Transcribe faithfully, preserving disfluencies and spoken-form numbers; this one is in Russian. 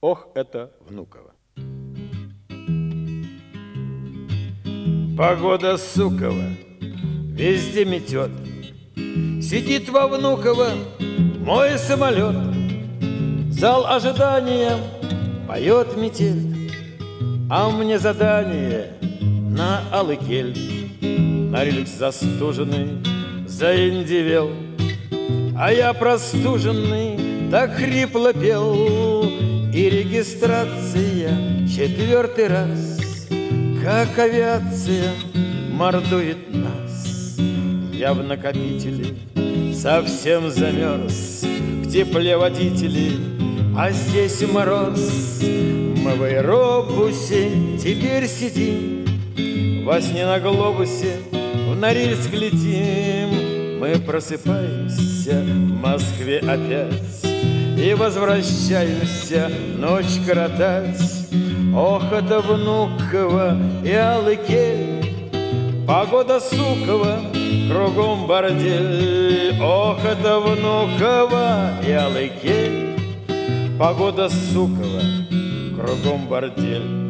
Ох, это Внуково. Погода Сукова везде метет. Сидит во Внуково мой самолет. Зал ожидания поет метель, а мне задание на алый кель. На рельс застуженный заиндивел, а я простуженный так хрипло пел. И регистрация четвертый раз, как авиация мордует нас. Я в накопителе совсем замерз, в тепле водителей, а здесь мороз. Мы в аэробусе теперь сидим, во сне на глобусе в Норильск летим. Мы просыпаемся в Москве опять и возвращаемся ночь коротать. Ох, это Внуково и алый кель, погода Сукова, кругом бордель. Ох, это Внуково и алый кель, погода Сукова, кругом бордель.